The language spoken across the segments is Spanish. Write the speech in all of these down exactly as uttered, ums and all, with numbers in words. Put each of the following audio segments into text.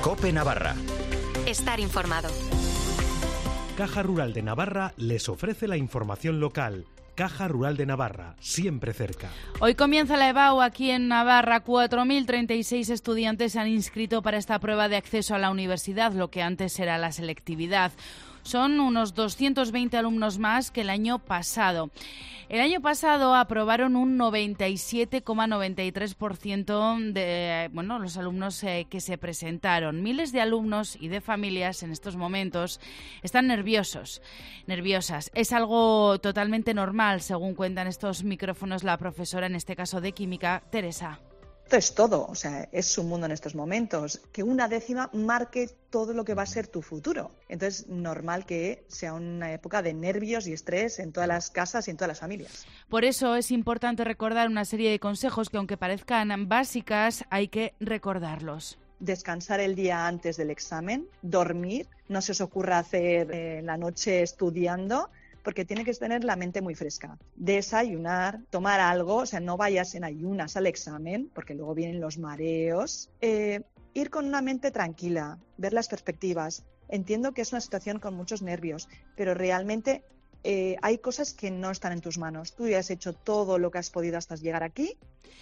COPE Navarra. Estar informado. Caja Rural de Navarra les ofrece la información local. Caja Rural de Navarra, siempre cerca. Hoy comienza la EBAU aquí en Navarra. cuatro mil treinta y seis estudiantes se han inscrito para esta prueba de acceso a la universidad, lo que antes era la selectividad. Son unos doscientos veinte alumnos más que el año pasado. El año pasado aprobaron un noventa y siete coma noventa y tres por ciento de bueno, los alumnos eh, que se presentaron. Miles de alumnos y de familias en estos momentos están nerviosos, nerviosas. Es algo totalmente normal, según cuentan estos micrófonos la profesora, en este caso de química, Teresa. Esto es todo, o sea, es su mundo en estos momentos. Que una décima marque todo lo que va a ser tu futuro. Entonces, normal que sea una época de nervios y estrés en todas las casas y en todas las familias. Por eso es importante recordar una serie de consejos que, aunque parezcan básicas, hay que recordarlos. Descansar el día antes del examen, dormir, no se os ocurra hacer eh, la noche estudiando, porque tiene que tener la mente muy fresca. Desayunar, tomar algo, o sea, no vayas en ayunas al examen, porque luego vienen los mareos. Eh, ir con una mente tranquila, ver las perspectivas. Entiendo que es una situación con muchos nervios, pero realmente eh, hay cosas que no están en tus manos. Tú ya has hecho todo lo que has podido hasta llegar aquí.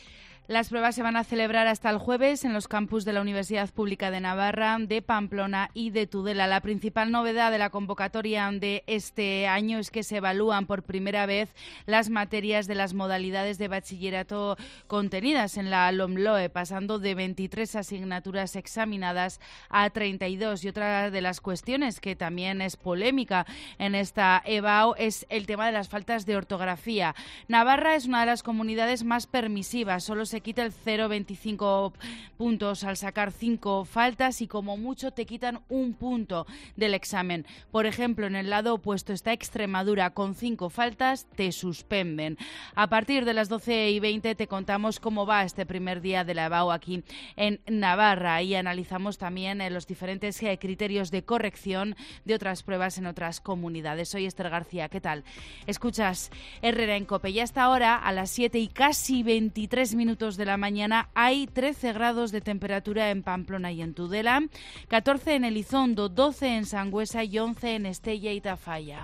Las pruebas se van a celebrar hasta el jueves en los campus de la Universidad Pública de Navarra, de Pamplona y de Tudela. La principal novedad de la convocatoria de este año es que se evalúan por primera vez las materias de las modalidades de bachillerato contenidas en la LOMLOE, pasando de veintitrés asignaturas examinadas a treinta y dos. Y otra de las cuestiones que también es polémica en esta EBAU es el tema de las faltas de ortografía. Navarra es una de las comunidades más permisivas, solo se quita el cero coma veinticinco puntos al sacar cinco faltas y como mucho te quitan un punto del examen. Por ejemplo, en el lado opuesto está Extremadura, con cinco faltas te suspenden. A partir de las doce y veinte te contamos cómo va este primer día de la EBAU aquí en Navarra y analizamos también eh, los diferentes eh, criterios de corrección de otras pruebas en otras comunidades. Soy Esther García, ¿qué tal? Escuchas Herrera en COPE y hasta ahora, a las siete y casi veintitrés minutos de la mañana, hay trece grados de temperatura en Pamplona y en Tudela, catorce en Elizondo, doce en Sangüesa y once en Estella y Tafalla.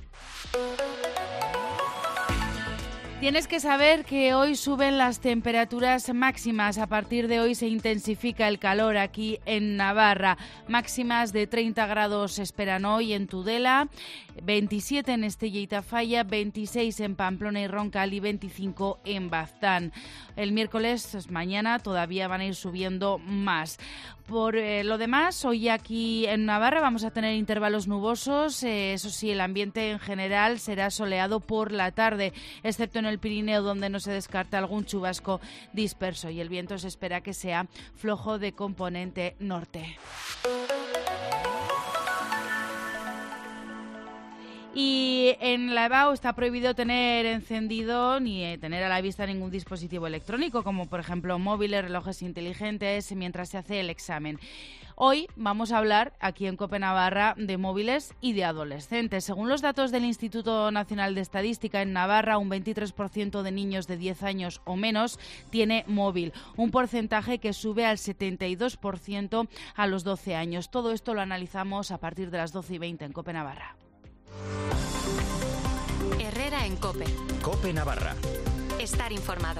Tienes que saber que hoy suben las temperaturas máximas. A partir de hoy se intensifica el calor aquí en Navarra. Máximas de treinta grados se esperan hoy en Tudela, veintisiete en Estella y Tafalla, veintiséis en Pamplona y Roncal y veinticinco en Baztán. El miércoles, mañana, todavía van a ir subiendo más. Por eh, lo demás, hoy aquí en Navarra vamos a tener intervalos nubosos. Eh, eso sí, el ambiente en general será soleado por la tarde, excepto en el Pirineo, donde no se descarta algún chubasco disperso. Y el viento se espera que sea flojo de componente norte. Y en la EBAU está prohibido tener encendido ni tener a la vista ningún dispositivo electrónico, como por ejemplo móviles, relojes inteligentes, mientras se hace el examen. Hoy vamos a hablar aquí en COPE Navarra de móviles y de adolescentes. Según los datos del Instituto Nacional de Estadística, en Navarra un veintitrés por ciento de niños de diez años o menos tiene móvil, un porcentaje que sube al setenta y dos por ciento a los doce años. Todo esto lo analizamos a partir de las doce y veinte en COPE Navarra. Herrera en COPE. COPE Navarra. Estar informado.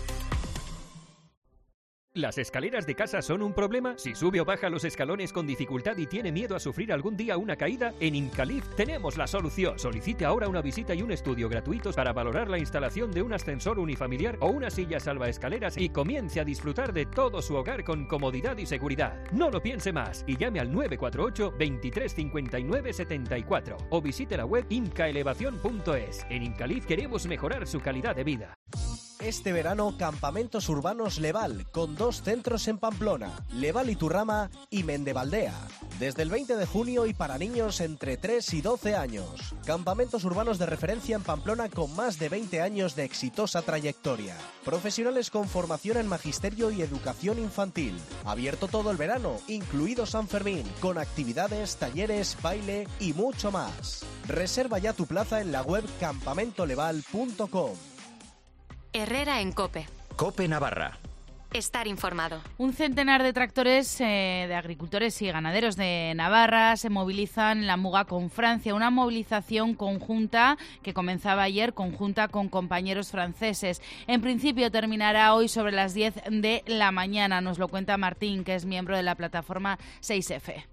¿Las escaleras de casa son un problema? Si sube o baja los escalones con dificultad y tiene miedo a sufrir algún día una caída, en Incalift tenemos la solución. Solicite ahora una visita y un estudio gratuitos para valorar la instalación de un ascensor unifamiliar o una silla salvaescaleras y comience a disfrutar de todo su hogar con comodidad y seguridad. No lo piense más y llame al nueve cuatro ocho, veintitrés cincuenta y nueve setenta y cuatro o visite la web incaelevación punto es. En Incalift queremos mejorar su calidad de vida. Este verano, Campamentos Urbanos Leval, con dos centros en Pamplona, Leval Iturrama y Mendevaldea. Desde el veinte de junio y para niños entre tres y doce años. Campamentos urbanos de referencia en Pamplona con más de veinte años de exitosa trayectoria. Profesionales con formación en magisterio y educación infantil. Abierto todo el verano, incluido San Fermín, con actividades, talleres, baile y mucho más. Reserva ya tu plaza en la web campamento leval punto com. Herrera en COPE. COPE Navarra. Estar informado. Un centenar de tractores eh, de agricultores y ganaderos de Navarra se movilizan en la Muga con Francia, una movilización conjunta que comenzaba ayer, conjunta con compañeros franceses. En principio terminará hoy sobre las diez de la mañana, nos lo cuenta Martín, que es miembro de la plataforma seis efe.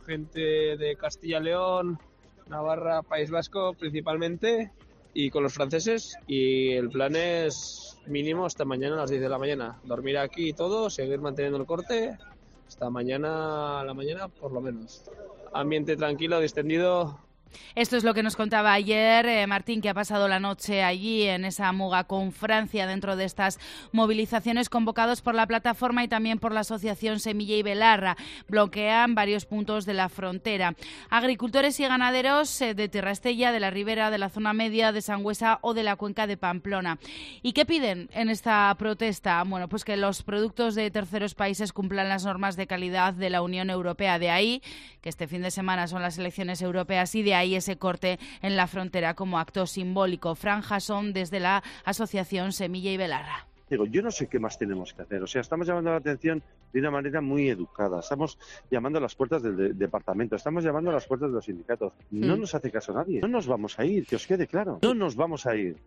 Gente de Castilla y León, Navarra, País Vasco principalmente, y con los franceses, y el plan es mínimo hasta mañana a las diez de la mañana. Dormir aquí y todo, seguir manteniendo el corte hasta mañana a la mañana por lo menos. Ambiente tranquilo, distendido. Esto es lo que nos contaba ayer eh, Martín, que ha pasado la noche allí en esa Muga con Francia dentro de estas movilizaciones convocados por la plataforma y también por la asociación Semilla y Belarra. Bloquean varios puntos de la frontera. Agricultores y ganaderos eh, de Tierra Estella, de la Ribera, de la zona media, de Sangüesa o de la cuenca de Pamplona. ¿Y qué piden en esta protesta? Bueno, pues que los productos de terceros países cumplan las normas de calidad de la Unión Europea. De ahí que este fin de semana son las elecciones europeas y de ahí y ese corte en la frontera como acto simbólico. Fran Jasón desde la asociación Semilla y Belarra. Digo, yo no sé qué más tenemos que hacer. O sea, estamos llamando la atención de una manera muy educada. Estamos llamando a las puertas del de- departamento, estamos llamando a las puertas de los sindicatos. No mm. nos hace caso nadie. No nos vamos a ir, que os quede claro. No nos vamos a ir.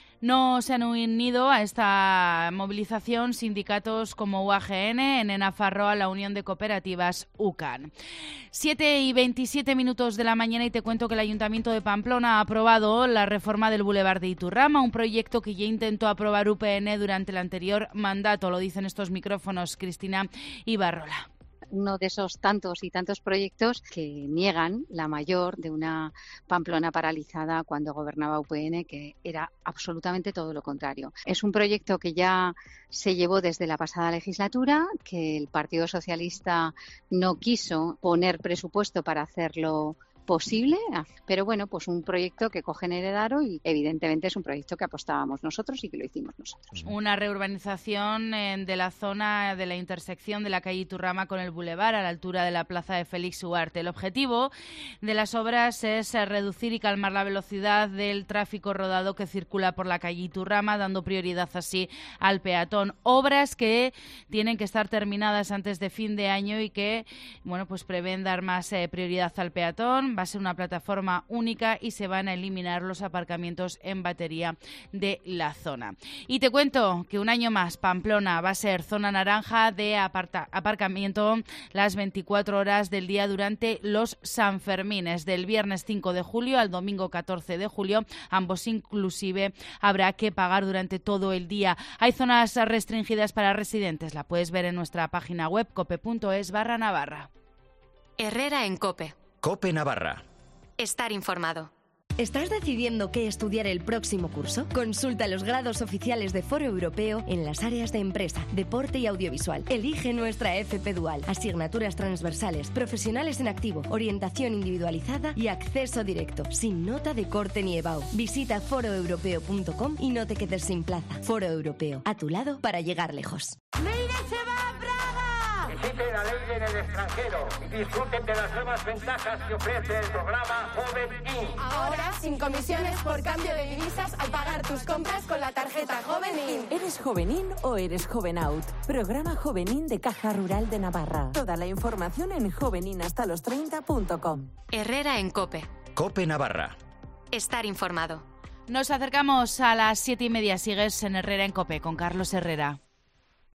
No se han unido a esta movilización sindicatos como U A G N, en Nafarroa, la Unión de Cooperativas U C A N. siete y veintisiete minutos de la mañana y te cuento que el Ayuntamiento de Pamplona ha aprobado la reforma del Boulevard de Iturrama, un proyecto que ya intentó aprobar U P N durante el anterior mandato. Lo dicen estos micrófonos, Cristina Ibarrola. Uno de esos tantos y tantos proyectos que niegan la mayor de una Pamplona paralizada cuando gobernaba U P N, que era absolutamente todo lo contrario. Es un proyecto que ya se llevó desde la pasada legislatura, que el Partido Socialista no quiso poner presupuesto para hacerlo posible, pero bueno, pues un proyecto que cogen Heredaro y evidentemente es un proyecto que apostábamos nosotros y que lo hicimos nosotros. Una reurbanización eh, de la zona de la intersección de la calle Iturrama con el Boulevard a la altura de la plaza de Félix Ugarte. El objetivo de las obras es eh, reducir y calmar la velocidad del tráfico rodado que circula por la calle Iturrama, dando prioridad así al peatón. Obras que tienen que estar terminadas antes de fin de año y que, bueno, pues prevén dar más eh, prioridad al peatón. Va a ser una plataforma única y se van a eliminar los aparcamientos en batería de la zona. Y te cuento que un año más Pamplona va a ser zona naranja de aparta- aparcamiento las veinticuatro horas del día durante los Sanfermines, del viernes cinco de julio al domingo catorce de julio. Ambos inclusive habrá que pagar durante todo el día. Hay zonas restringidas para residentes. La puedes ver en nuestra página web cope.es barra Navarra. Herrera en Cope. Cope Navarra. Estar informado. ¿Estás decidiendo qué estudiar el próximo curso? Consulta los grados oficiales de Foro Europeo en las áreas de empresa, deporte y audiovisual. Elige nuestra F P Dual, asignaturas transversales, profesionales en activo, orientación individualizada y acceso directo, sin nota de corte ni EBAU. Visita foro europeo punto com y no te quedes sin plaza. Foro Europeo, a tu lado para llegar lejos. ¡Leire se va a Praga! Visiten a Leire en el extranjero y disfruten de las nuevas ventajas que ofrece el programa Joven In. Ahora, sin comisiones por cambio de divisas al pagar tus compras con la tarjeta Joven In. ¿Eres Joven In o eres Joven Out? Programa Joven In de Caja Rural de Navarra. Toda la información en jovenin hasta los treinta punto com. Herrera en Cope. Cope Navarra. Estar informado. Nos acercamos a las siete y media. Sigues en Herrera en Cope con Carlos Herrera.